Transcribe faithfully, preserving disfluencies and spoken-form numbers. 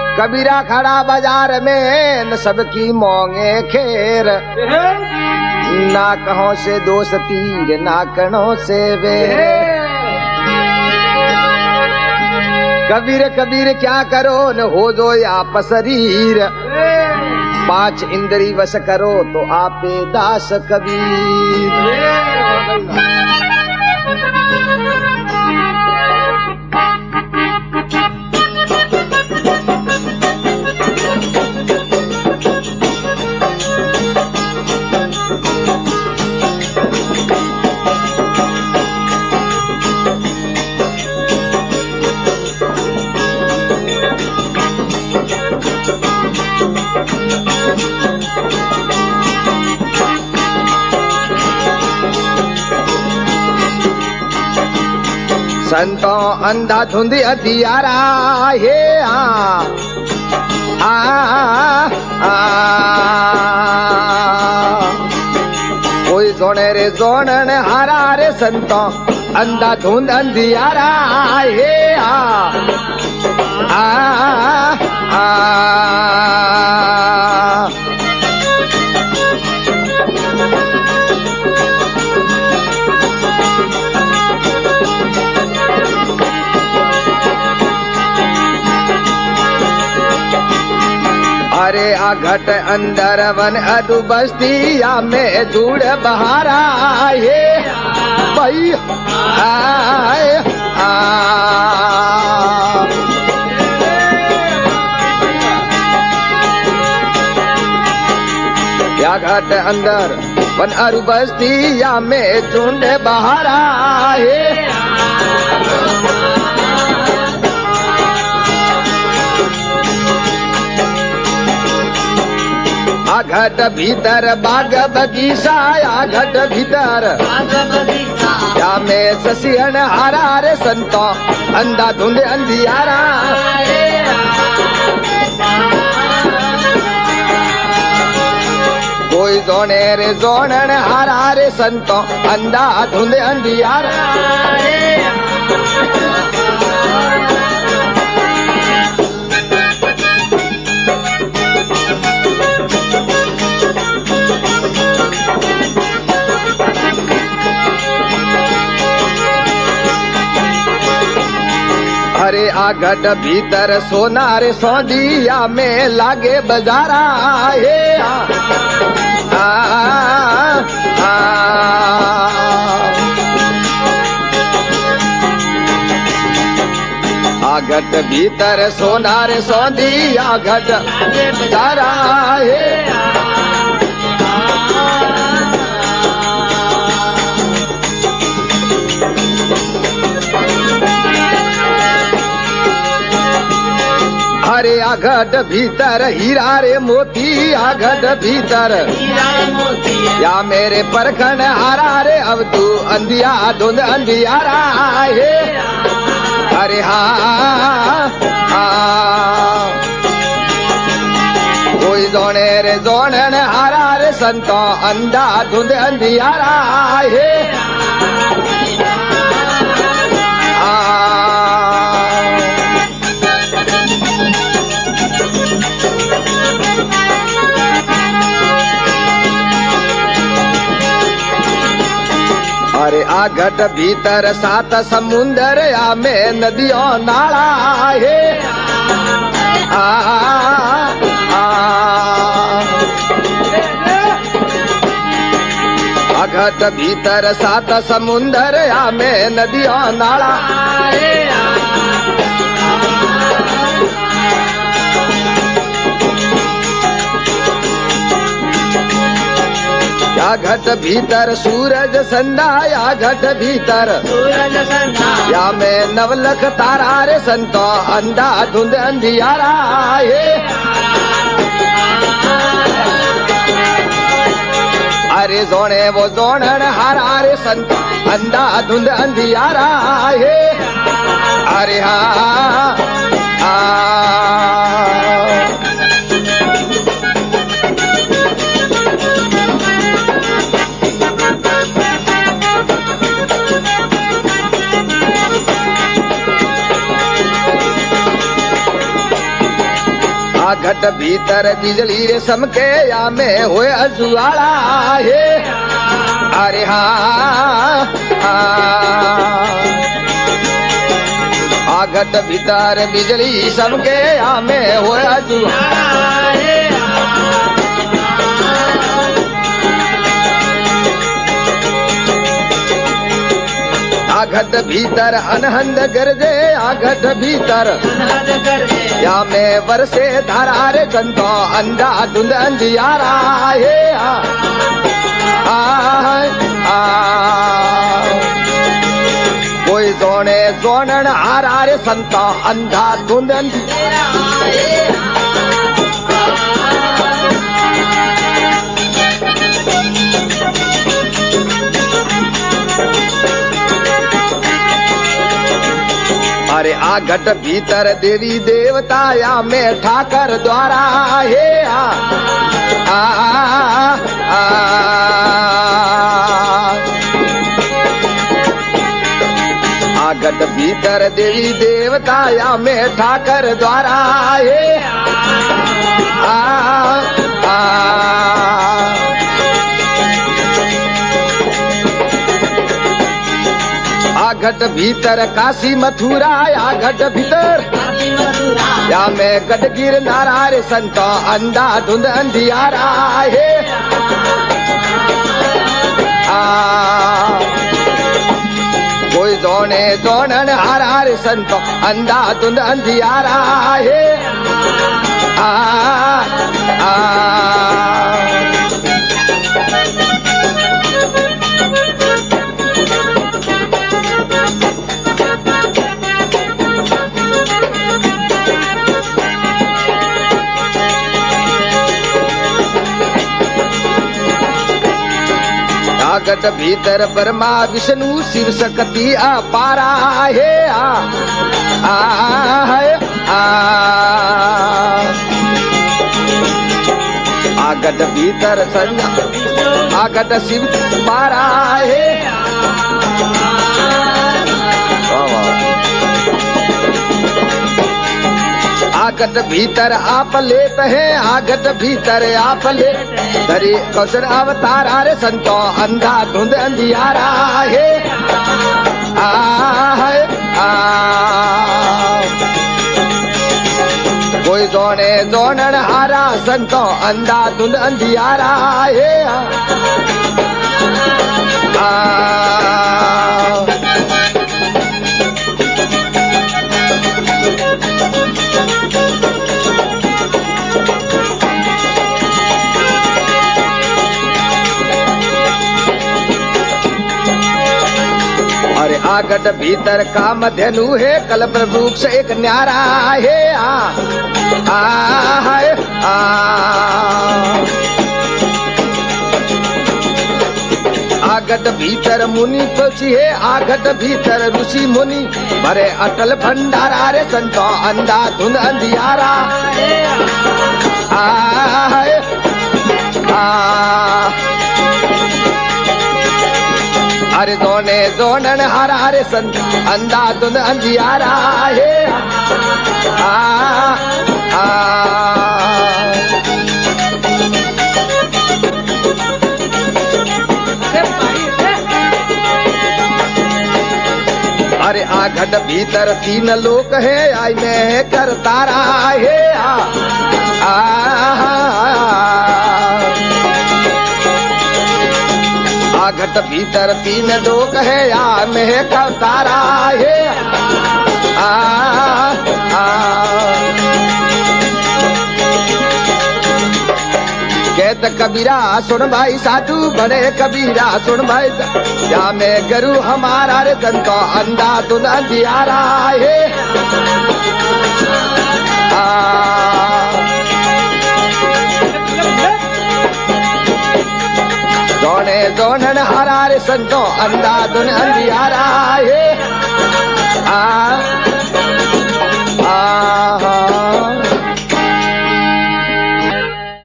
कबीरा खड़ा बाजार में न सबकी मोंगे खेर, ना कहों से दोस्त तीर ना कणों से वेर। कबीर कबीर क्या करो न हो जो आप शरीर, पांच इंद्री वश करो तो आपे दास कबीर। संतों अंधा धुंध अंधियारा हे आ आ आ कोई जोने रे जोनन हारा रे संतों अंधा धुंध अंधियारा हे आ आ आ अरे आ घट अंदर वन अदु बस्तिया में जुड़ बहारा ये भाई आए आ या घट अंदर वन अदु बस्तिया में जुड़ बहारा ये घट भीतर बाग बगीचा या घट भीतर या में ससियन हारा रे संतो अंधा धुंध अंधियारा कोई जोने रे जोनन हारा रे संतो अंधा धुंध अंधियारा अरे आ घट भीतर सोना रे सौदिया में लागे बजारा हे आ आ आ आ घट भीतर सोना रे सौदिया घट बजारा हे अरे आ घट भीतर हीरा रे मोती आ घट भीतर या मेरे परखन हारा रे अब तू अंधिया धुंध अंधियारा हे अरे हा हा कोई जोने रे जोनन हारा रे संतो अंधा धुंध अंधियारा हे अरे आ घट भीतर सात समुंदर या में नदियों नाला हे आ आ आ घट भीतर सात समुंदर या में नदियों नाला या घट भीतर सूरज संधा या घट भीतर सूरज संधा या में नवलख तारा रे संतो अंधा धुंध अंधियारा हे अरे जोने वो जोनन हारा रे संतो अंधा धुंध अंधियारा हे अरे हा आ आ घट भीतर बिजली रे समके या में होए अजुआड़ा हे अरे हाँ आ घट भीतर बिजली समके या में होए अजुआड़ा हे आघट भीतर अनहंद गरजे आघट भीतर या में बरसे धारा रे जंतो अंधा धुंध अंधियारा हे आ आ कोई जोने जोनन हारा रे संतो अंधा धुंध अंधियारा अरे आ घट भीतर देवी देवता या में ठाकर द्वारा हे आ आ आ आ घट भीतर देवी देवता या में ठाकर द्वारा हे आ आ घट भीतर काशी मथुरा या घट भीतर या में गढ़ गिरनारा रे संतो अंधा धुंध अंधियारा हे आ कोई जोने जोनन हारा रे संतो अंधा धुंध अंधियारा हे आ आ घट भीतर ब्रह्मा विष्णु शिव शक्ति अपारा हे आ आ आ आ घट भीतर संग आ घट शिव पारा हे आगट भीतर आप लेत है आगट भीतर आप ले धरी कौशल अवतार रे संतो अंधा धुंध अंधियारा हे आ है आ कोई जोने जोनन हारा संतो अंधा धुंध अंधियारा हे आ अरे आगट भीतर काम धनु है कल्प वृक्ष एक न्यारा है आ आ है आ आगट भीतर मुनि तुलसी है आगट भीतर ऋषि मुनि भरे अटल भंडारा रे संतो अंधा धुंध अंधियारा आ है आ अरे जोने जोनन हरा रे संत अंधा धुंध अंधियारा हे आ आ अरे आ घट भीतर तीन लोक है आई में कर तारा हे आ आ घट भीतर तीन लोक है या में कर तारा है आ आ कहत कबीरा सुन भाई साधु बने कबीरा सुन भाई या में गुरु हमारा रे संतो अंधा धुंध अंधियारा है आ जोने जोनन हरा रे संतो अंधा धुंध अंधियारा है आ आ